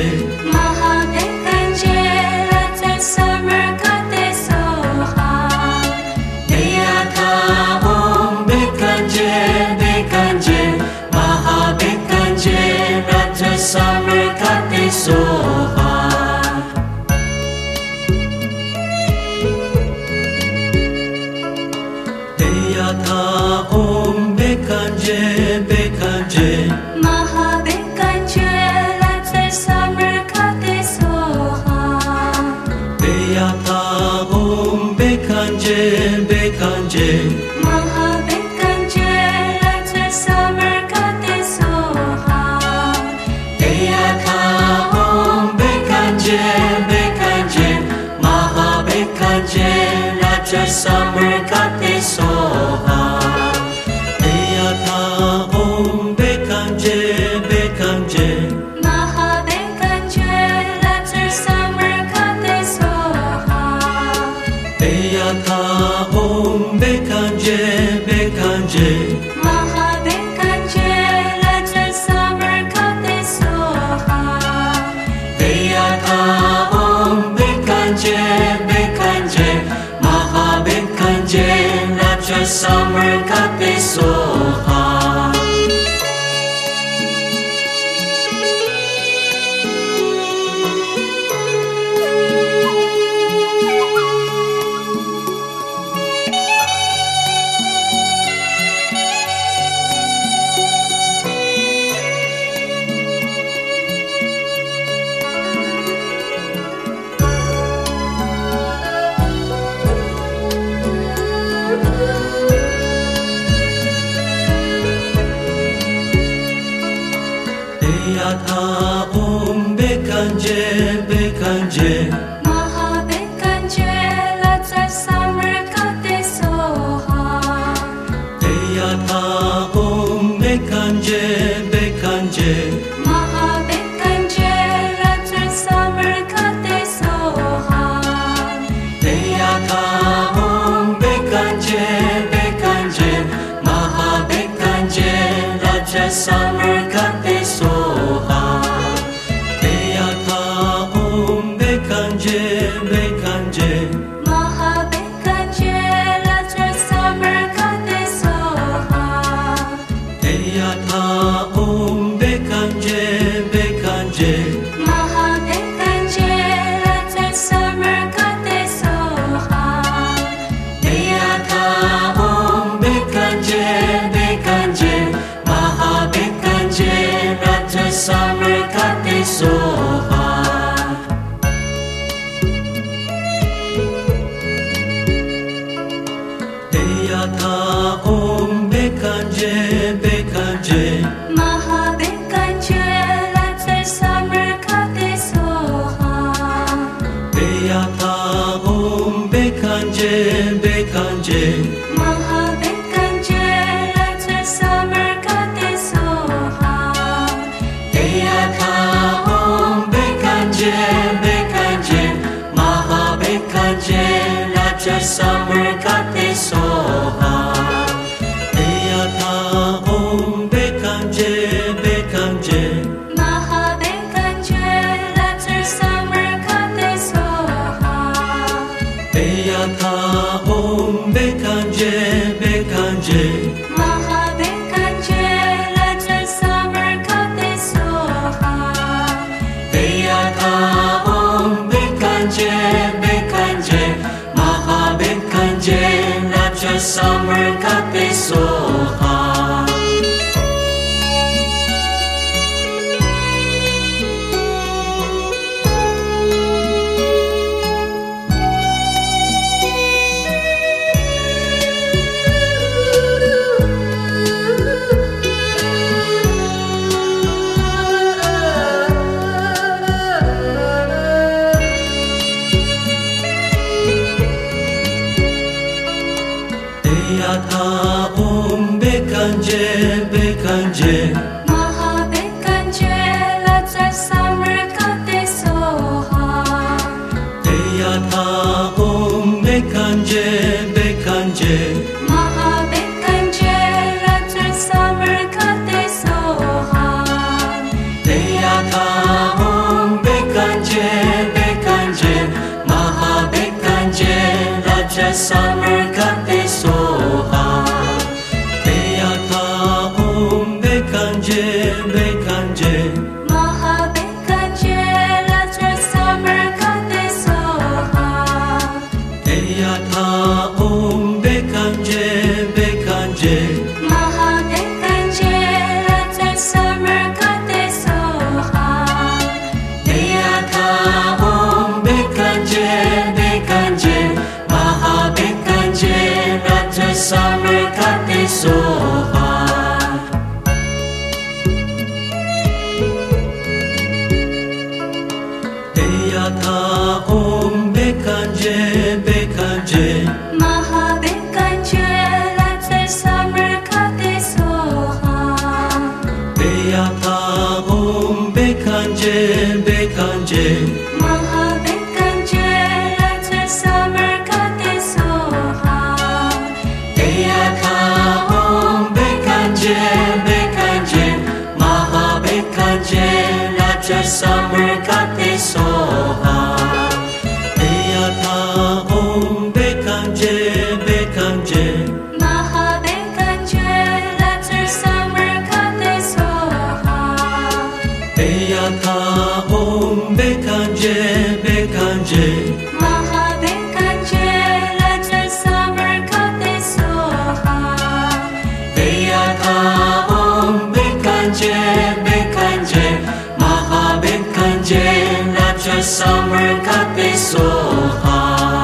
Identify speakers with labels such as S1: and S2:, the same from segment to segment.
S1: Mahabekanje, Raja Samarkate Soha.
S2: Deyata Om Bekanje, Bekanje, Mahabekanje, Raja Samarkate Soha. Deyata Om Bekanje, Bekanje,
S1: Mahabekanje, Raja Samarkate Soha.
S2: Deyata Om Bekanje, Bekanje,
S1: Mahabekanje, Raja Samarkate Soha.
S2: Deyata Om Bekanje, Bekanje, Mahabekanje, Raja Samarkate Soha. Deyata Om Bekanje, Bekanje,
S1: Mahabekanje, Raja Samarkate Soha.
S2: Deyata Om Bekanje, Bekanje,
S1: Mahabekanje, Raja Samarkate Soha.
S2: Deyata Om Bekanje, Bekanje, Mahabekanje, Raja Samarkate Soha. Deyata Om Bekanje, Bekanje,
S1: Mahabekanje, Raja Samarkate Soha.
S2: Deyata Om Bekanje, Bekanje,
S1: Mahabekanje, Raja Samarkate Soha.
S2: Deyata Om Bekanje, Bekanje, Mahabekanje, Raja Samarkate Soha. Deyata Om Bekanje, Bekanje,
S1: Mahabekanje, Raja Samarkate Soha.
S2: Deyata Om Bekanje, Bekanje,
S1: Mahabekanje, Raja Samarkate Soha.
S2: Deyata Om Bekanje, Bekanje, Mahabekanje, Raja Samarkate Soha. Deyata Om Bekanje, Bekanje,
S1: Mahabekanje, Raja Samarkate Soha.
S2: Deyata Om Bekanje, Bekanje,
S1: Mahabekanje, Raja Samarkate Soha.
S2: Deyata Om Bekanje, Bekanje, Mahabekanje, Raja Samarkate Soha. Deyata Om Bekanje, Bekanje,
S1: Mahabekanje, Raja Samarkate Soha.
S2: Deyata Om Bekanje, Bekanje,
S1: Mahabekanje, Raja Samarkate Soha.
S2: Deyata Om Bekanje, Bekanje, Mahabekanje, Raja Samarkate Soha. summer kate soha. Deya ta om bekanje bekanje.
S1: Maha bekanje latse summer kate soha.
S2: Deya ta om bekanje bekanje.
S1: Maha bekanje latse summer kate soha.
S2: Deya ta om bekanje bekanje. Maha bekanje latse summer kate soha. Deya ta om bekanje bekanje.
S1: Maha bekanje latse summer kate soha.
S2: Deya ta om bekanje bekanje.
S1: Maha bekanje latse summer kate soha.
S2: Deya ta om bekanje bekanje. Maha bekanje latse summer kate soha.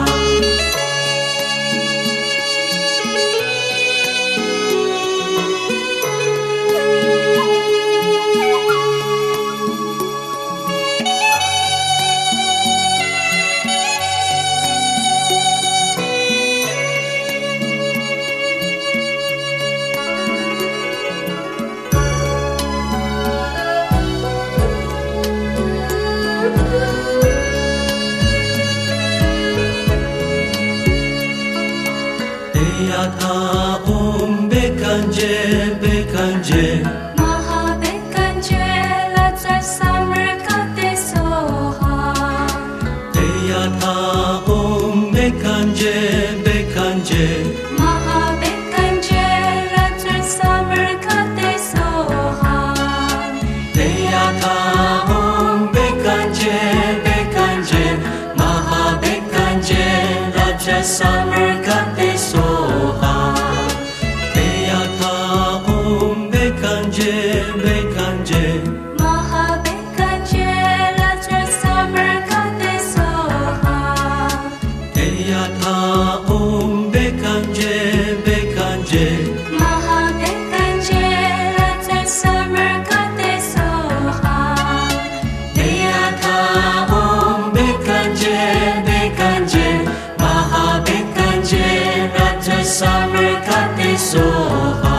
S2: Deya ta om bekanje bekanje.
S1: Maha bekanje latse summer kate soha.
S2: Deya ta om bekanje bekanje.
S1: Maha bekanje latse summer kate soha.
S2: Deya ta om bekanje bekanje. Maha bekanje latse summer kate soha. Deya ta om bekanje bekanje.
S1: Maha bekanje latse summer kate soha.
S2: Deya ta om bekanje bekanje.
S1: Maha bekanje latse summer kate soha.
S2: Deya ta om bekanje bekanje. Maha bekanje latse summer kate soha.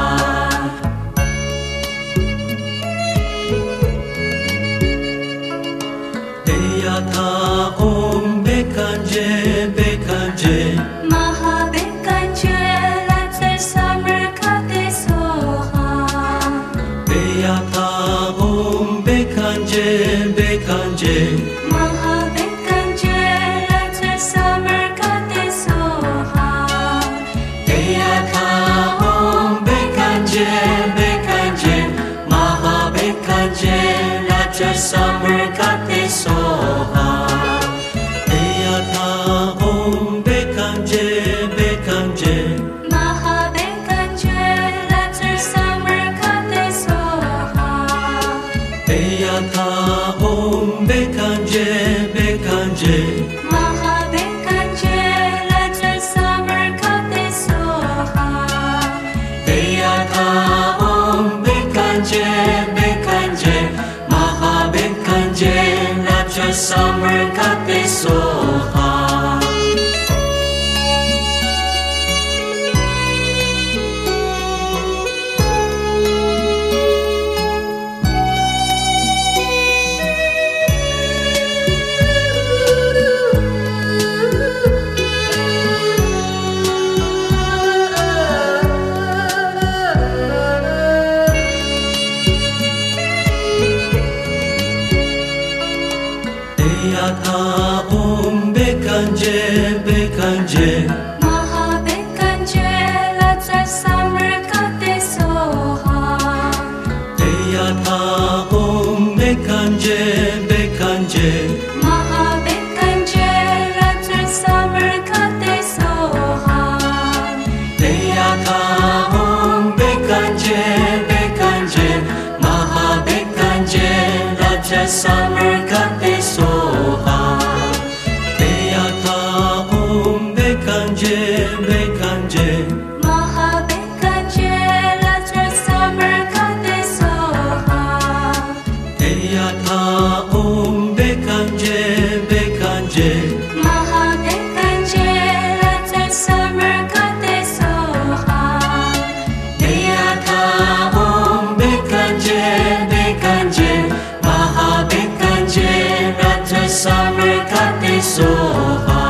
S2: Deya ta om bekanje bekanje.
S1: Maha bekanje latse summer kate soha.
S2: Deya ta om bekanje bekanje.
S1: Maha bekanje latse summer kate soha.
S2: Deya ta om bekanje bekanje. Maha bekanje latse summer kate soha. Deya ta om bekanje bekanje.
S1: Maha bekanje latse summer kate soha.
S2: Deya ta om bekanje bekanje.
S1: Maha bekanje latse summer kate soha.
S2: Deya ta om bekanje bekanje. Maha bekanje latse summer kate soha. Deya ta om bekanje bekanje.
S1: Maha bekanje latse summer kate soha.
S2: Deya ta om bekanje bekanje.
S1: Maha bekanje latse summer kate soha.
S2: Deya ta om bekanje bekanje. Maha bekanje latse summer kate soha. Deya ta om bekanje bekanje.
S1: Maha
S2: bekanje
S1: Mahabekanje Latsar Samarkate Soha
S2: Deyata Om bekanje Mahabekanje Raja Samarkate Soha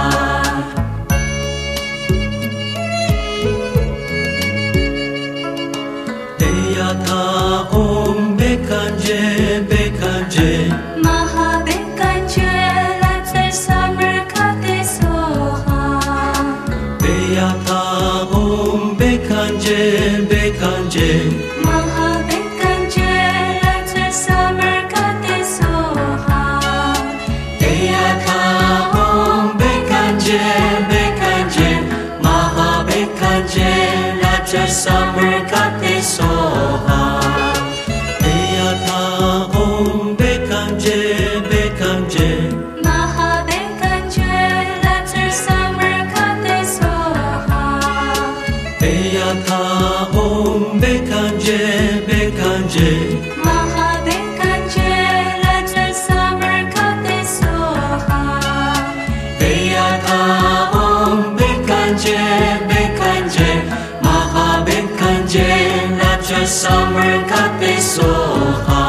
S2: Deyata Om bekanje
S1: Mahabekanje Latsar Samarkate Soha
S2: Deyata Om bekanje
S1: Mahabekanje Latsar Samarkate Soha
S2: Deyata Om bekanje Mahabekanje Raja Samarkate Soha Deyata Om bekanje
S1: Mahabekanje Latsar Samarkate Soha
S2: Deyata Om bekanje
S1: Mahabekanje Latsar Samarkate Soha
S2: Deyata Om bekanje Mahabekanje Raja Samarkate Soha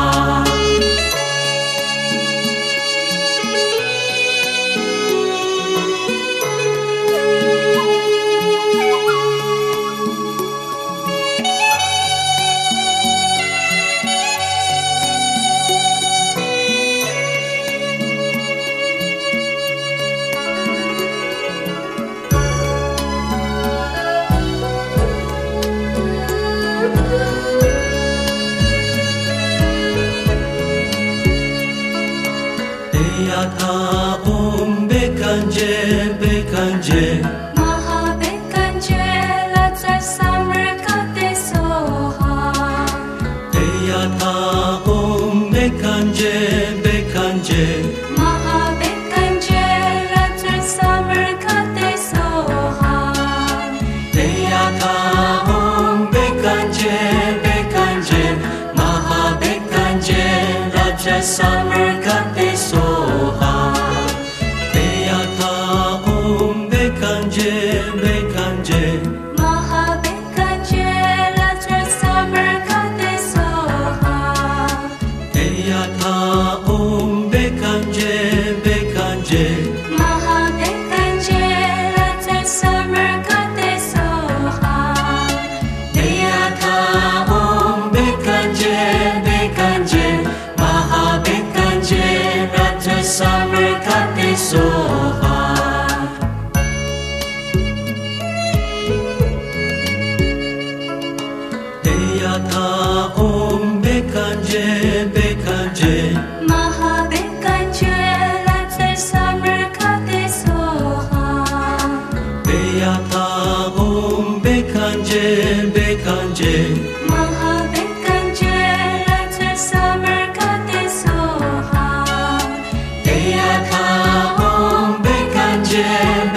S2: Deyata Om bekanje
S1: Mahabekanje Latsar Samarkate Soha
S2: Deyata Om bekanje
S1: Mahabekanje Latsar Samarkate Soha
S2: Deyata Om bekanje Mahabekanje Raja Samarkate Soha Deyata Om bekanje
S1: Mahabekanje Latsar Samarkate Soha
S2: Deyata Om bekanje
S1: Mahabekanje Latsar Samarkate Soha
S2: Deyata Om bekanje Mahabekanje Raja Samarkate Soha Deyata Om bekanje
S1: Mahabekanje Latsar Samarkate Soha
S2: Deyata Om bekanje
S1: Mahabekanje Latsar Samarkate Soha
S2: Deyata Om bekanje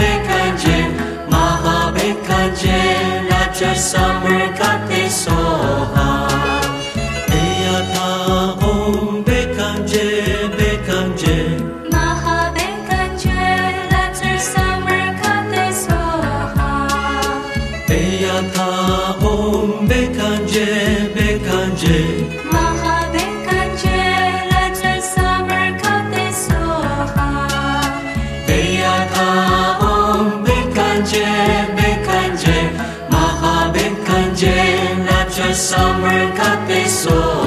S2: Mahabekanje Raja Samarkate Soha Deyata Om bekanje
S1: Mahabekanje Latsar Samarkate Soha
S2: Deyata Om bekanje
S1: Mahabekanje Latsar Samarkate Soha
S2: Deyata Om bekanje Mahabekanje Raja Samarkate Soha